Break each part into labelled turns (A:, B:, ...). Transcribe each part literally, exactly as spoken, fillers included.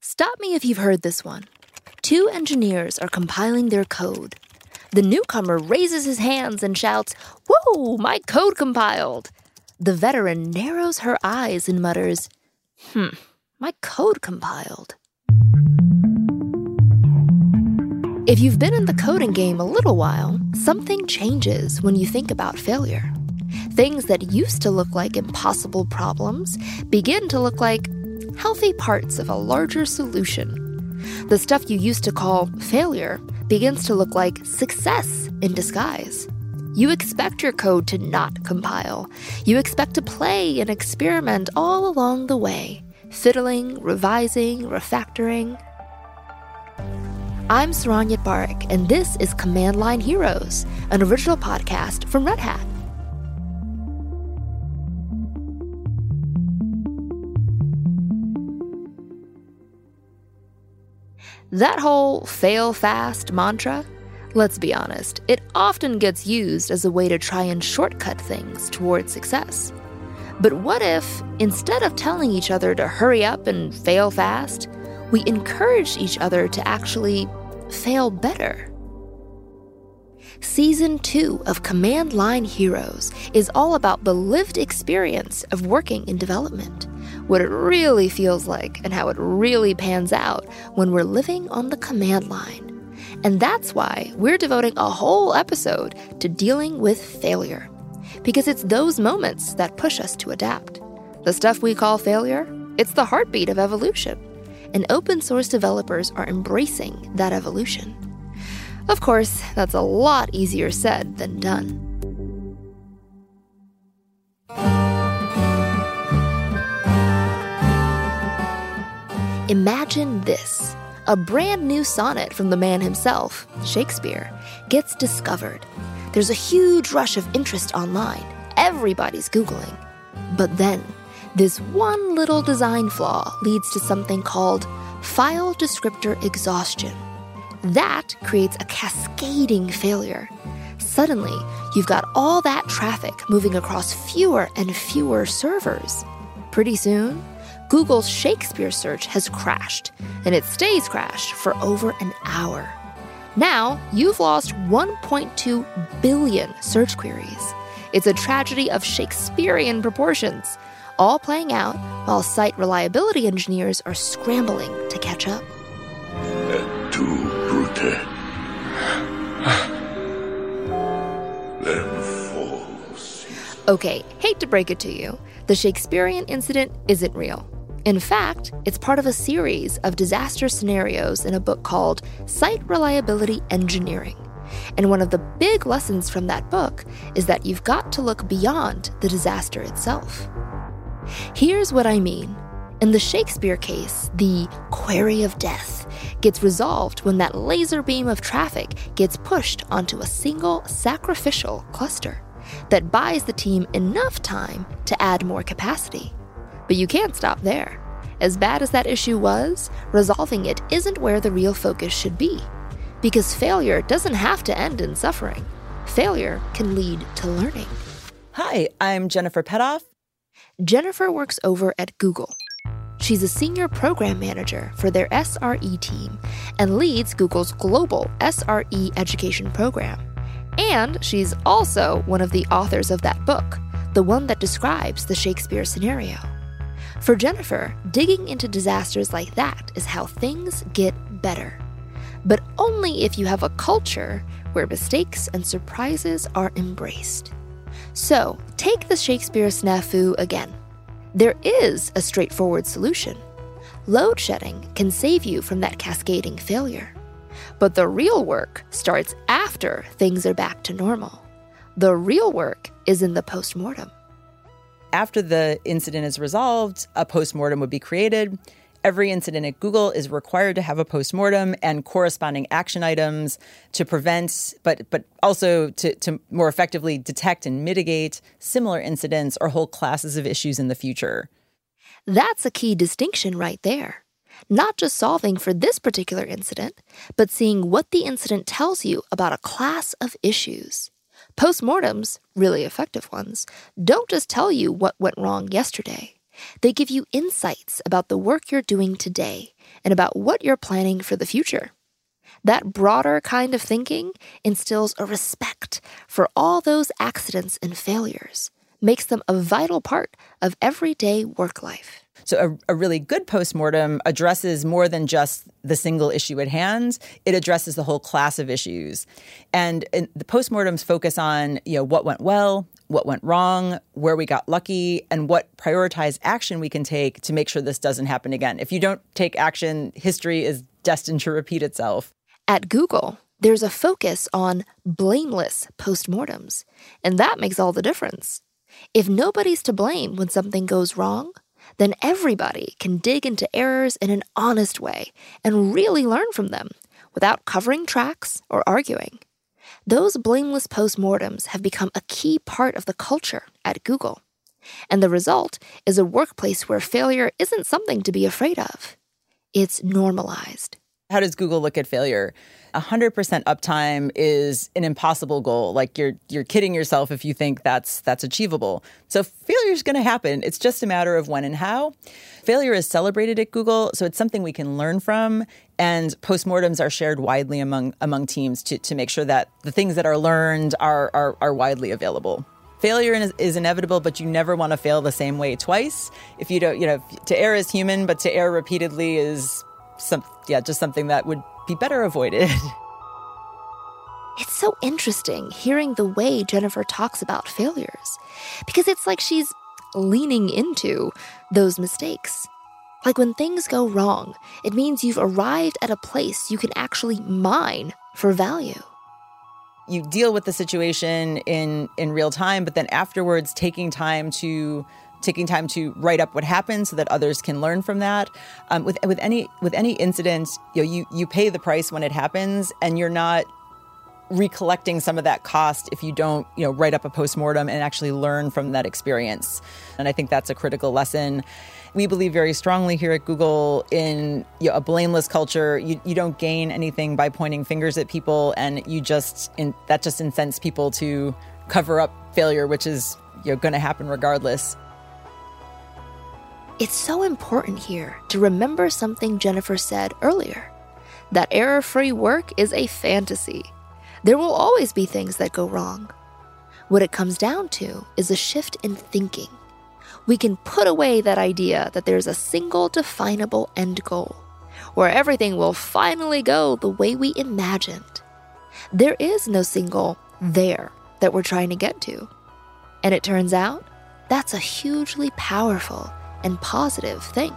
A: Stop me if you've heard this one. Two engineers are compiling their code. The newcomer raises his hands and shouts, "Whoa, my code compiled!" The veteran narrows her eyes and mutters, Hmm, my code compiled. If you've been in the coding game a little while, something changes when you think about failure. Things that used to look like impossible problems begin to look like healthy parts of a larger solution. The stuff you used to call failure begins to look like success in disguise. You expect your code to not compile. You expect to play and experiment all along the way, fiddling, revising, refactoring. I'm Saranjit Barak, and this is Command Line Heroes, an original podcast from Red Hat. That whole fail fast mantra, let's be honest, it often gets used as a way to try and shortcut things towards success. But what if, instead of telling each other to hurry up and fail fast, we encouraged each other to actually fail better? Season two of Command Line Heroes is all about the lived experience of working in development, what it really feels like and how it really pans out when we're living on the command line. And that's why we're devoting a whole episode to dealing with failure. Because it's those moments that push us to adapt. The stuff we call failure, it's the heartbeat of evolution. And open source developers are embracing that evolution. Of course, that's a lot easier said than done. Imagine this. A brand new sonnet from the man himself, Shakespeare, gets discovered. There's a huge rush of interest online. Everybody's Googling. But then, this one little design flaw leads to something called file descriptor exhaustion. That creates a cascading failure. Suddenly, you've got all that traffic moving across fewer and fewer servers. Pretty soon, Google's Shakespeare search has crashed, and it stays crashed for over an hour. Now, you've lost one point two billion search queries. It's a tragedy of Shakespearean proportions, all playing out while site reliability engineers are scrambling to catch up.
B: Et tu, Brute. Then falls.
A: Okay, hate to break it to you, the Shakespearean incident isn't real. In fact, it's part of a series of disaster scenarios in a book called Site Reliability Engineering. And one of the big lessons from that book is that you've got to look beyond the disaster itself. Here's what I mean. In the Shakespeare case, the query of death gets resolved when that laser beam of traffic gets pushed onto a single sacrificial cluster that buys the team enough time to add more capacity. But you can't stop there. As bad as that issue was, resolving it isn't where the real focus should be. Because failure doesn't have to end in suffering. Failure can lead to learning.
C: Hi, I'm Jennifer Petoff.
A: Jennifer works over at Google. She's a senior program manager for their S R E team and leads Google's global S R E education program. And she's also one of the authors of that book, the one that describes the Shakespeare scenario. For Jennifer, digging into disasters like that is how things get better. But only if you have a culture where mistakes and surprises are embraced. So, take the Shakespeare snafu again. There is a straightforward solution. Load shedding can save you from that cascading failure. But the real work starts after things are back to normal. The real work is in the postmortem.
C: After the incident is resolved, a postmortem would be created. Every incident at Google is required to have a postmortem and corresponding action items to prevent, but but also to, to more effectively detect and mitigate similar incidents or whole classes of issues in the future.
A: That's a key distinction right there. Not just solving for this particular incident, but seeing what the incident tells you about a class of issues. Postmortems, really effective ones, don't just tell you what went wrong yesterday. They give you insights about the work you're doing today and about what you're planning for the future. That broader kind of thinking instills a respect for all those accidents and failures, makes them a vital part of everyday work life.
C: So a, a really good postmortem addresses more than just the single issue at hand. It addresses the whole class of issues. And, and the postmortems focus on, you know, what went well, what went wrong, where we got lucky, and what prioritized action we can take to make sure this doesn't happen again. If you don't take action, history is destined to repeat itself.
A: At Google, there's a focus on blameless postmortems, and that makes all the difference. If nobody's to blame when something goes wrong, then everybody can dig into errors in an honest way and really learn from them without covering tracks or arguing. Those blameless postmortems have become a key part of the culture at Google. And the result is a workplace where failure isn't something to be afraid of. It's normalized.
C: How does Google look at failure? one hundred percent uptime is an impossible goal. Like you're you're kidding yourself if you think that's that's achievable. So failure is going to happen. It's just a matter of when and how. Failure is celebrated at Google, so it's something we can learn from. And postmortems are shared widely among among teams to, to make sure that the things that are learned are are, are widely available. Failure is, is inevitable, but you never want to fail the same way twice. If you don't, you know, to err is human, but to err repeatedly is some, yeah, just something that would be better avoided.
A: It's so interesting hearing the way Jennifer talks about failures, because it's like she's leaning into those mistakes. Like when things go wrong, it means you've arrived at a place you can actually mine for value.
C: You deal with the situation in, in real time, but then afterwards taking time to taking time to write up what happened so that others can learn from that. Um, with with any with any incident, you know, you you pay the price when it happens, and you're not recollecting some of that cost if you don't, you know, write up a postmortem and actually learn from that experience. And I think that's a critical lesson. We believe very strongly here at Google in, you know, a blameless culture. You you don't gain anything by pointing fingers at people, and you just in, that just incents people to cover up failure, which is, you know, going to happen regardless.
A: It's so important here to remember something Jennifer said earlier, that error-free work is a fantasy. There will always be things that go wrong. What it comes down to is a shift in thinking. We can put away that idea that there's a single definable end goal, where everything will finally go the way we imagined. There is no single there that we're trying to get to. And it turns out, that's a hugely powerful and positive thing.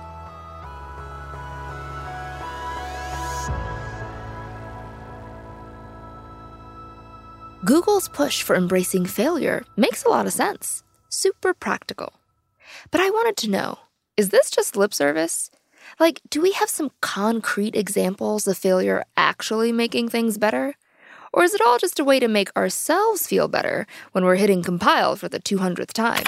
A: Google's push for embracing failure makes a lot of sense. Super practical. But I wanted to know, is this just lip service? Like, do we have some concrete examples of failure actually making things better? Or is it all just a way to make ourselves feel better when we're hitting compile for the two hundredth time?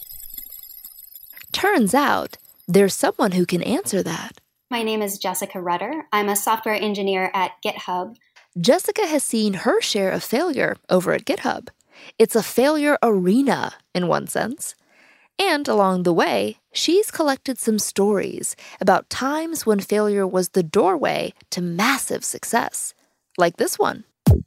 A: Turns out, there's someone who can answer that.
D: My name is Jessica Rudder. I'm a software engineer at GitHub.
A: Jessica has seen her share of failure over at GitHub. It's a failure arena, in one sense. And along the way, she's collected some stories about times when failure was the doorway to massive success, like this one.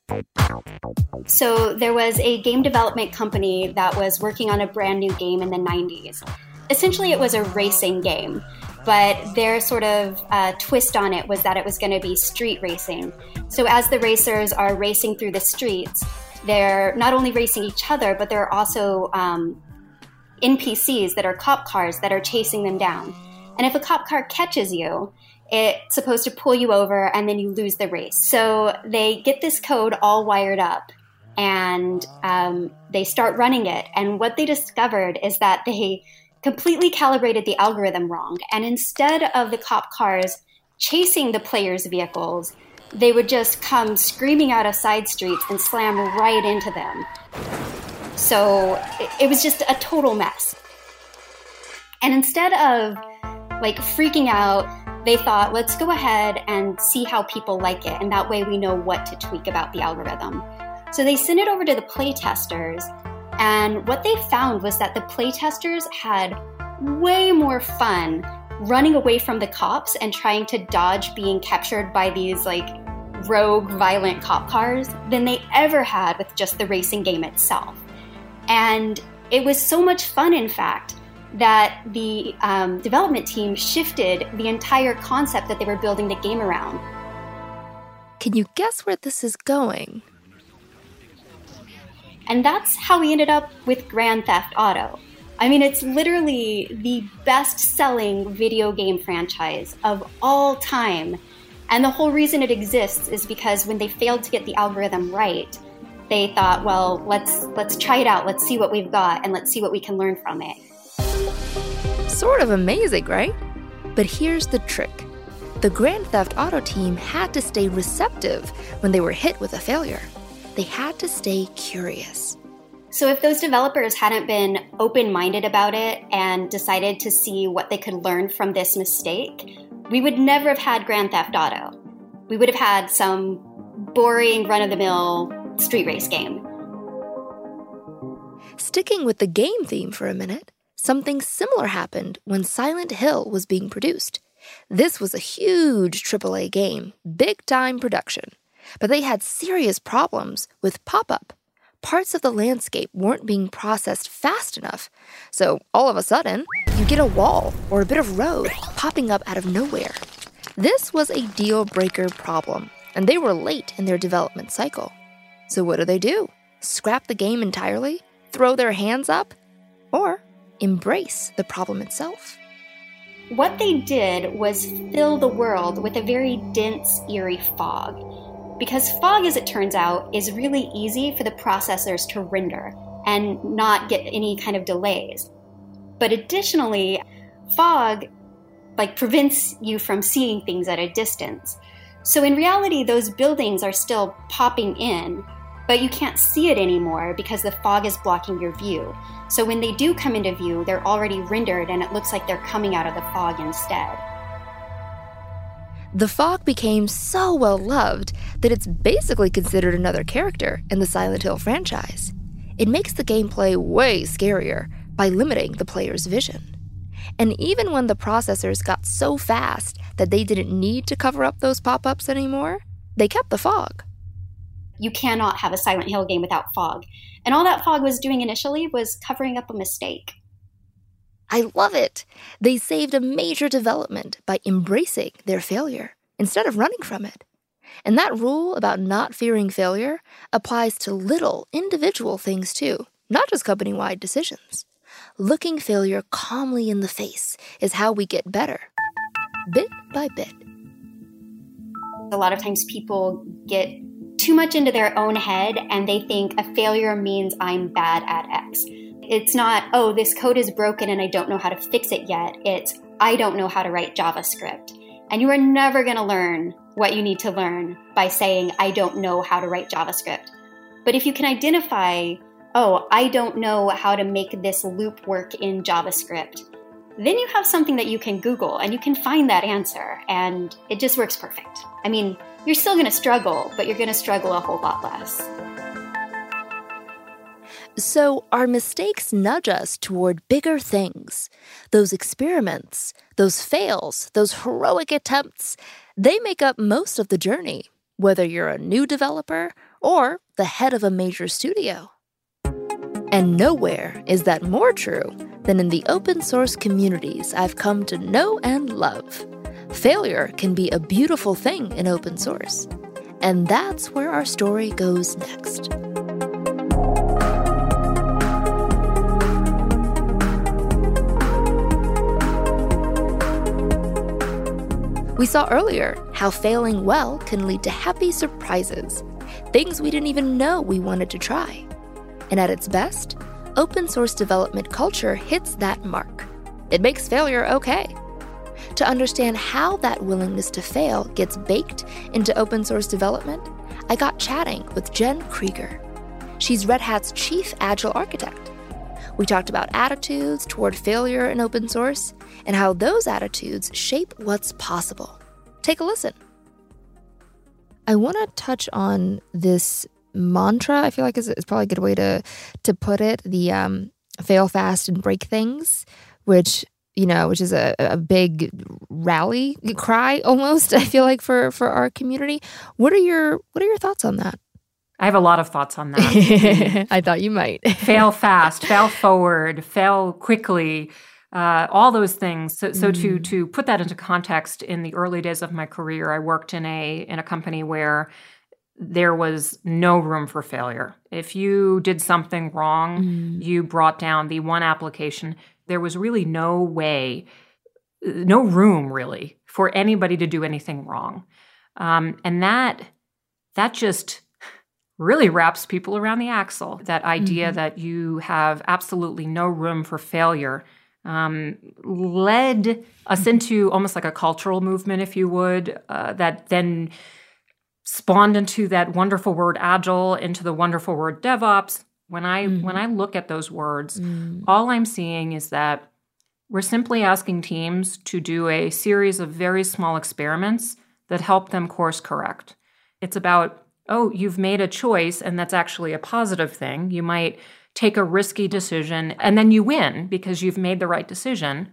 D: So there was a game development company that was working on a brand new game in the nineties. Essentially, it was a racing game, but their sort of uh, twist on it was that it was going to be street racing. So as the racers are racing through the streets, they're not only racing each other, but there are also um, N P Cs that are cop cars that are chasing them down. And if a cop car catches you, it's supposed to pull you over and then you lose the race. So they get this code all wired up and um, they start running it. And what they discovered is that they completely calibrated the algorithm wrong. And instead of the cop cars chasing the players' vehicles, they would just come screaming out of side streets and slam right into them. So it, it was just a total mess. And instead of like freaking out, they thought, let's go ahead and see how people like it. And that way we know what to tweak about the algorithm. So they sent it over to the playtesters. And what they found was that the playtesters had way more fun running away from the cops and trying to dodge being captured by these like rogue, violent cop cars than they ever had with just the racing game itself. And it was so much fun, in fact, that the um, development team shifted the entire concept that they were building the game around.
A: Can you guess where this is going?
D: And that's how we ended up with Grand Theft Auto. I mean, it's literally the best-selling video game franchise of all time. And the whole reason it exists is because when they failed to get the algorithm right, they thought, well, let's let's try it out. Let's see what we've got, and let's see what we can learn from it.
A: Sort of amazing, right? But here's the trick. The Grand Theft Auto team had to stay receptive when they were hit with a failure. They had to stay curious.
D: So if those developers hadn't been open-minded about it and decided to see what they could learn from this mistake, we would never have had Grand Theft Auto. We would have had some boring, run-of-the-mill street race game.
A: Sticking with the game theme for a minute, something similar happened when Silent Hill was being produced. This was a huge triple A game, big-time production. But they had serious problems with pop-up. Parts of the landscape weren't being processed fast enough. So all of a sudden, you get a wall or a bit of road popping up out of nowhere. This was a deal-breaker problem, and they were late in their development cycle. So what do they do? Scrap the game entirely? Throw their hands up? Or embrace the problem itself?
D: What they did was fill the world with a very dense, eerie fog. Because fog, as it turns out, is really easy for the processors to render and not get any kind of delays. But additionally, fog like prevents you from seeing things at a distance. So in reality, those buildings are still popping in, but you can't see it anymore because the fog is blocking your view. So when they do come into view, they're already rendered and it looks like they're coming out of the fog instead.
A: The fog became so well loved that it's basically considered another character in the Silent Hill franchise. It makes the gameplay way scarier by limiting the player's vision. And even when the processors got so fast that they didn't need to cover up those pop-ups anymore, they kept the fog.
D: You cannot have a Silent Hill game without fog. And all that fog was doing initially was covering up a mistake.
A: I love it. They saved a major development by embracing their failure instead of running from it. And that rule about not fearing failure applies to little individual things too, not just company-wide decisions. Looking failure calmly in the face is how we get better, bit by bit.
D: A lot of times people get too much into their own head and they think a failure means I'm bad at X. It's not, oh, this code is broken and I don't know how to fix it yet. It's, I don't know how to write JavaScript. And you are never going to learn what you need to learn by saying, I don't know how to write JavaScript. But if you can identify, oh, I don't know how to make this loop work in JavaScript, then you have something that you can Google and you can find that answer. And it just works perfect. I mean, you're still going to struggle, but you're going to struggle a whole lot less.
A: So our mistakes nudge us toward bigger things. Those experiments, those fails, those heroic attempts, they make up most of the journey, whether you're a new developer or the head of a major studio. And nowhere is that more true than in the open source communities I've come to know and love. Failure can be a beautiful thing in open source. And that's where our story goes next. We saw earlier how failing well can lead to happy surprises, things we didn't even know we wanted to try. And at its best, open source development culture hits that mark. It makes failure okay. To understand how that willingness to fail gets baked into open source development, I got chatting with Jen Krieger. She's Red Hat's chief agile architect. We talked about attitudes toward failure in open source and how those attitudes shape what's possible. Take a listen. I want to touch on this mantra. I feel like it's, it's probably a good way to, to put it. The um, fail fast and break things, which, you know, which is a, a big rally cry almost, I feel like, for, for our community. What are your what are your thoughts on that?
E: I have a lot of thoughts on that.
A: I thought you might.
E: Fail fast, fail forward, fail quickly, uh, all those things. So, so mm. to to put that into context, in the early days of my career, I worked in a in a company where there was no room for failure. If you did something wrong, mm. you brought down the one application. There was really no way, no room really for anybody to do anything wrong. Um, and that that just really wraps people around the axle, that idea mm-hmm. that you have absolutely no room for failure, um, led us into almost like a cultural movement, if you would, uh, that then spawned into that wonderful word agile, into the wonderful word DevOps. When I mm-hmm. when I look at those words, mm. all I'm seeing is that we're simply asking teams to do a series of very small experiments that help them course correct. It's about, oh, you've made a choice, and that's actually a positive thing. You might take a risky decision, and then you win because you've made the right decision.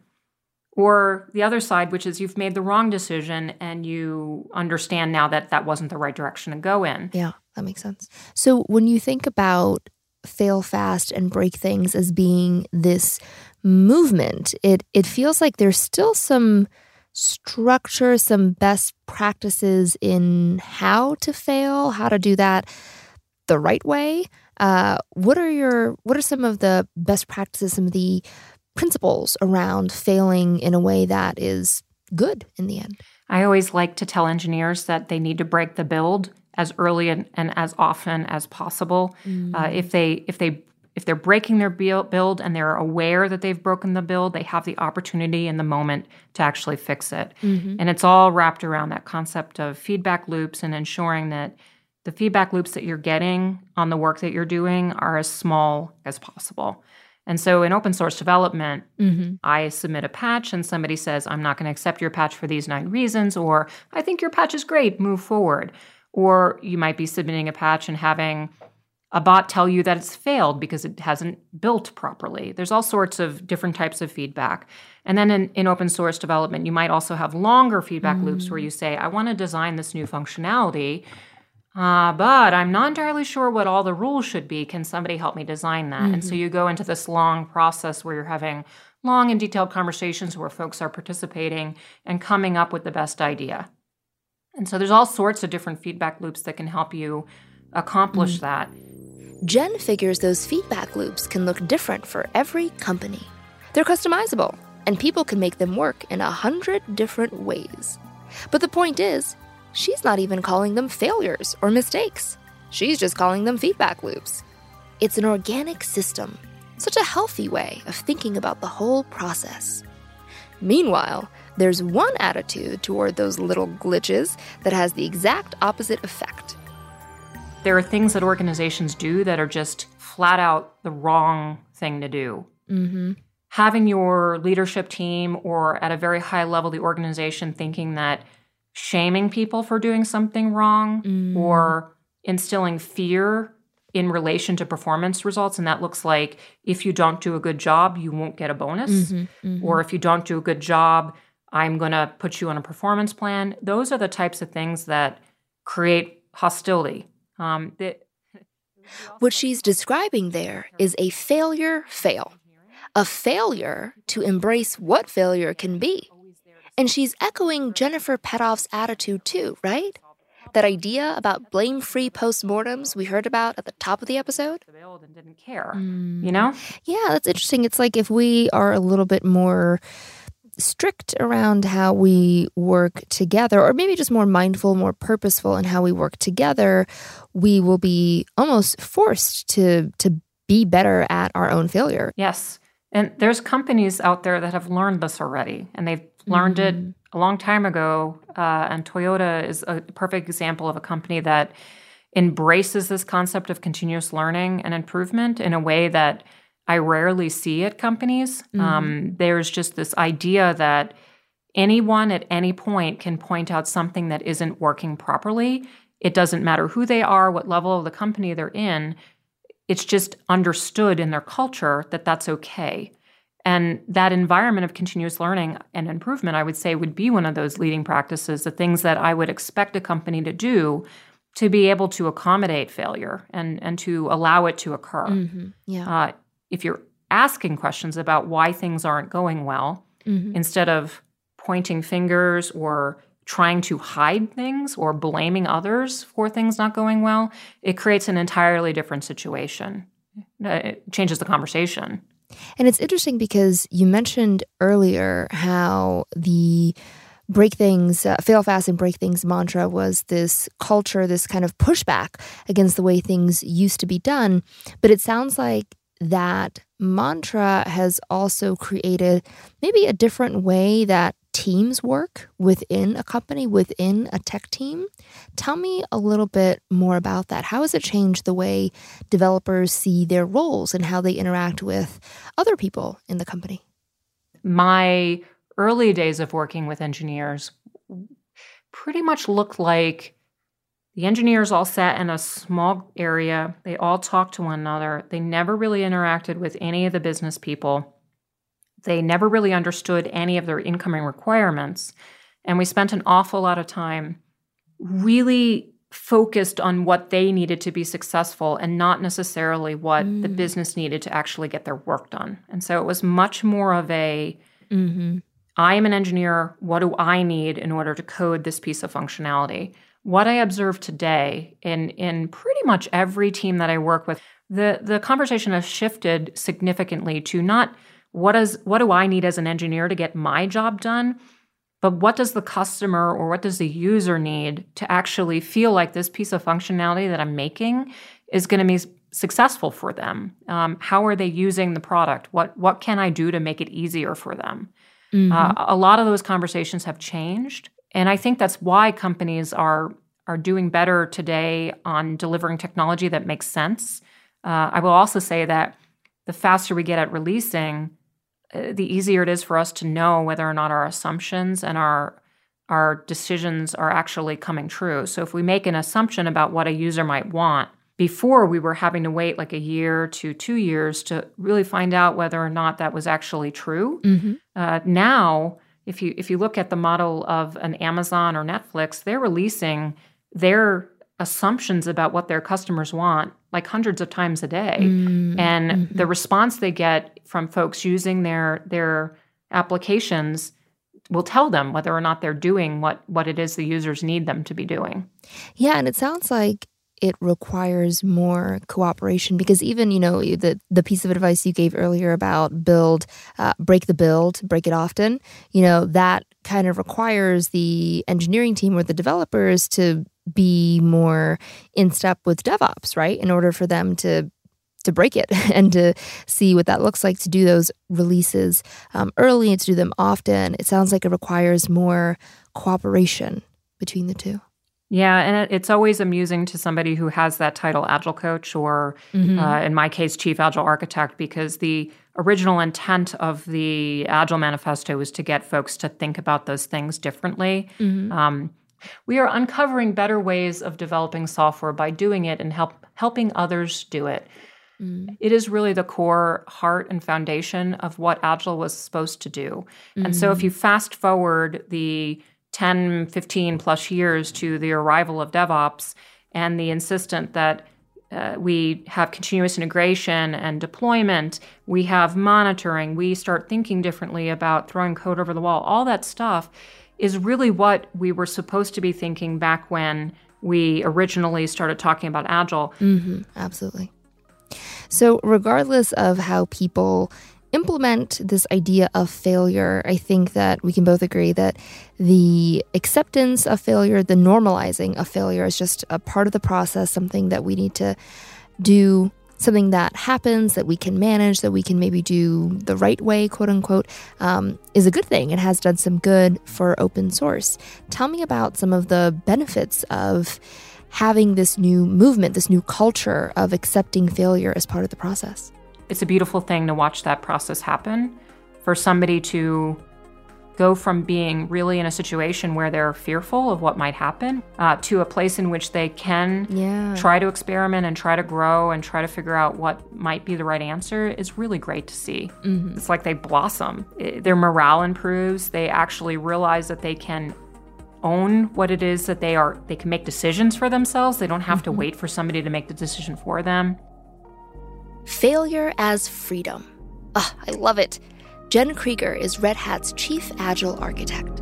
E: Or the other side, which is you've made the wrong decision, and you understand now that that wasn't the right direction to go in.
A: Yeah, that makes sense. So when you think about fail fast and break things as being this movement, it it feels like there's still some structure, some best practices in how to fail, how to do that the right way. Uh, what are your what are some of the best practices, some of the principles around failing in a way that is good in the end?
E: I always like to tell engineers that they need to break the build as early and, and as often as possible. Mm. Uh, if they if they If they're breaking their build and they're aware that they've broken the build, they have the opportunity in the moment to actually fix it. Mm-hmm. And it's all wrapped around that concept of feedback loops and ensuring that the feedback loops that you're getting on the work that you're doing are as small as possible. And so in open source development, mm-hmm. I submit a patch and somebody says, I'm not going to accept your patch for these nine reasons, or I think your patch is great, move forward. Or you might be submitting a patch and having a bot tell you that it's failed because it hasn't built properly. There's all sorts of different types of feedback. And then in, in open source development, you might also have longer feedback mm. loops where you say, I want to design this new functionality, uh, but I'm not entirely sure what all the rules should be. Can somebody help me design that? Mm-hmm. And so you go into this long process where you're having long and detailed conversations where folks are participating and coming up with the best idea. And so there's all sorts of different feedback loops that can help you accomplish mm. that.
A: Jen figures those feedback loops can look different for every company. They're customizable, and people can make them work in a hundred different ways. But the point is, she's not even calling them failures or mistakes. She's just calling them feedback loops. It's an organic system, such a healthy way of thinking about the whole process. Meanwhile, there's one attitude toward those little glitches that has the exact opposite effect.
E: There are things that organizations do that are just flat out the wrong thing to do. Mm-hmm. Having your leadership team or at a very high level, the organization thinking that shaming people for doing something wrong mm. or instilling fear in relation to performance results, and that looks like if you don't do a good job, you won't get a bonus, mm-hmm, mm-hmm. or if you don't do a good job, I'm going to put you on a performance plan. Those are the types of things that create hostility. Um, that,
A: what she's describing there is a failure fail, a failure to embrace what failure can be. And she's echoing Jennifer Petoff's attitude too, right? That idea about blame-free postmortems we heard about at the top of the episode?
E: And didn't care, mm. you know?
A: Yeah, that's interesting. It's like if we are a little bit more strict around how we work together, or maybe just more mindful, more purposeful in how we work together, we will be almost forced to to be better at our own failure.
E: Yes. And there's companies out there that have learned this already, and they've learned mm-hmm. it a long time ago. Uh, and Toyota is a perfect example of a company that embraces this concept of continuous learning and improvement in a way that I rarely see at companies. Mm-hmm. Um, there's just this idea that anyone at any point can point out something that isn't working properly. It doesn't matter who they are, what level of the company they're in. It's just understood in their culture that that's okay. And that environment of continuous learning and improvement, I would say, would be one of those leading practices, the things that I would expect a company to do to be able to accommodate failure and, and to allow it to occur.
A: Mm-hmm. Yeah.
E: Uh, if you're asking questions about why things aren't going well, mm-hmm. instead of pointing fingers or trying to hide things or blaming others for things not going well, it creates an entirely different situation. It changes the conversation.
A: And it's interesting because you mentioned earlier how the break things, uh, fail fast and break things mantra was this culture, this kind of pushback against the way things used to be done. But it sounds like that mantra has also created maybe a different way that teams work within a company, within a tech team. Tell me a little bit more about that. How has it changed the way developers see their roles and how they interact with other people in the company?
E: My early days of working with engineers pretty much looked like the engineers all sat in a small area. They all talked to one another. They never really interacted with any of the business people. They never really understood any of their incoming requirements. And we spent an awful lot of time really focused on what they needed to be successful and not necessarily what mm. the business needed to actually get their work done. And so it was much more of a, mm-hmm. I am an engineer. What do I need in order to code this piece of functionality? What I observe today in, in pretty much every team that I work with, the, the conversation has shifted significantly to not What is what do I need as an engineer to get my job done? But what does the customer or what does the user need to actually feel like this piece of functionality that I'm making is going to be successful for them? Um, how are they using the product? What what can I do to make it easier for them? Mm-hmm. Uh, a lot of those conversations have changed, and I think that's why companies are are doing better today on delivering technology that makes sense. Uh, I will also say that the faster we get at releasing, uh, the easier it is for us to know whether or not our assumptions and our our decisions are actually coming true. So if we make an assumption about what a user might want, before we were having to wait like a year to two years to really find out whether or not that was actually true. Mm-hmm. Uh, now, if you if you look at the model of an Amazon or Netflix, they're releasing their assumptions about what their customers want like hundreds of times a day. Mm-hmm. And mm-hmm. the response they get from folks using their their applications will tell them whether or not they're doing what, what it is the users need them to be doing.
A: Yeah, and it sounds like it requires more cooperation because even, you know, the the piece of advice you gave earlier about build, uh, break the build, break it often, you know, that kind of requires the engineering team or the developers to be more in step with DevOps, right? In order for them to to break it and to see what that looks like, to do those releases um, early and to do them often. It sounds like it requires more cooperation between the two.
E: Yeah, and it's always amusing to somebody who has that title Agile Coach or, mm-hmm. uh, in my case, Chief Agile Architect, because the original intent of the Agile Manifesto was to get folks to think about those things differently. Mm-hmm. Um, we are uncovering better ways of developing software by doing it and help helping others do it. Mm. It is really the core heart and foundation of what Agile was supposed to do. Mm-hmm. And so if you fast forward the ten, fifteen plus years to the arrival of DevOps and the insistence that uh, we have continuous integration and deployment, we have monitoring, we start thinking differently about throwing code over the wall, all that stuff is really what we were supposed to be thinking back when we originally started talking about Agile.
A: Mm-hmm, absolutely. So regardless of how people implement this idea of failure, I think that we can both agree that the acceptance of failure, the normalizing of failure is just a part of the process, something that we need to do, something that happens, that we can manage, that we can maybe do the right way, quote unquote, um, is a good thing. It has done some good for open source. Tell me about some of the benefits of having this new movement, this new culture of accepting failure as part of the process.
E: It's a beautiful thing to watch that process happen, for somebody to go from being really in a situation where they're fearful of what might happen uh, to a place in which they can
A: yeah.
E: try to experiment and try to grow and try to figure out what might be the right answer is really great to see.
A: Mm-hmm.
E: It's like they blossom. It, their morale improves. They actually realize that they can own what it is that they are. They can make decisions for themselves. They don't have mm-hmm. to wait for somebody to make the decision for them.
A: Failure as freedom. Ah, I love it. Jen Krieger is Red Hat's Chief Agile Architect.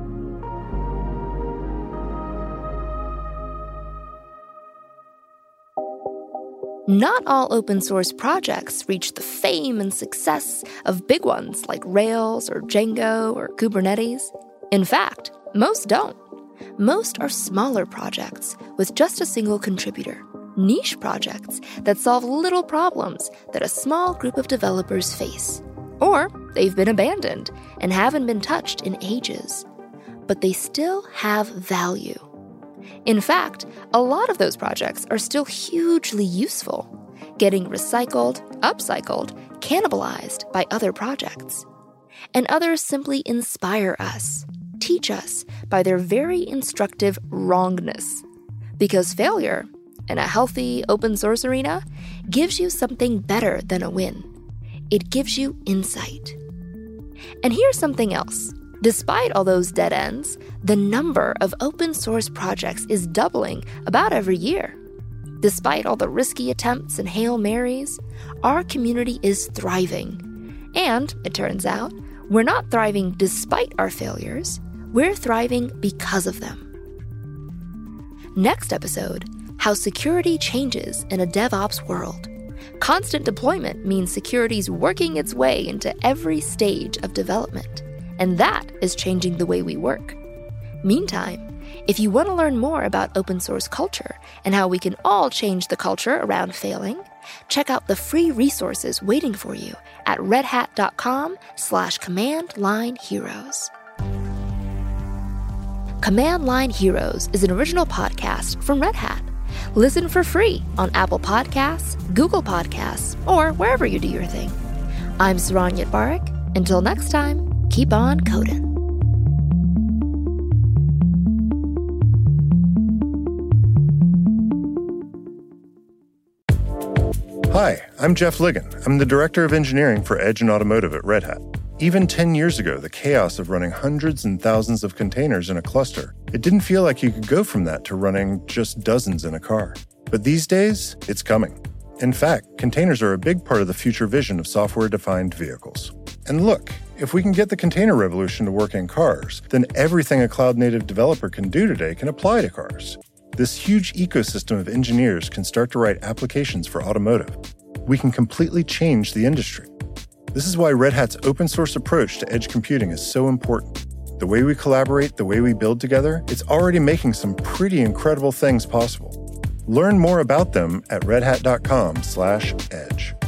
A: Not all open source projects reach the fame and success of big ones like Rails or Django or Kubernetes. In fact, most don't. Most are smaller projects with just a single contributor. Niche projects that solve little problems that a small group of developers face. Or they've been abandoned and haven't been touched in ages. But they still have value. In fact, a lot of those projects are still hugely useful, getting recycled, upcycled, cannibalized by other projects. And others simply inspire us, teach us by their very instructive wrongness. Because failure, in a healthy open source arena, gives you something better than a win. It gives you insight. And here's something else. Despite all those dead ends, the number of open source projects is doubling about every year. Despite all the risky attempts and Hail Marys, our community is thriving. And, it turns out, we're not thriving despite our failures, we're thriving because of them. Next episode, how security changes in a DevOps world. Constant deployment means security's working its way into every stage of development, and that is changing the way we work. Meantime, if you want to learn more about open source culture and how we can all change the culture around failing, check out the free resources waiting for you at redhat.com slash command line heroes. Command Line Heroes is an original podcast from Red Hat. Listen for free on Apple Podcasts, Google Podcasts, or wherever you do your thing. I'm Saron Yitbarek. Until next time, keep on coding.
F: Hi, I'm Jeff Ligon. I'm the Director of Engineering for Edge and Automotive at Red Hat. Even ten years ago, the chaos of running hundreds and thousands of containers in a cluster, it didn't feel like you could go from that to running just dozens in a car. But these days, it's coming. In fact, containers are a big part of the future vision of software-defined vehicles. And look, if we can get the container revolution to work in cars, then everything a cloud-native developer can do today can apply to cars. This huge ecosystem of engineers can start to write applications for automotive. We can completely change the industry. This is why Red Hat's open source approach to edge computing is so important. The way we collaborate, the way we build together, it's already making some pretty incredible things possible. Learn more about them at redhat.com slash edge.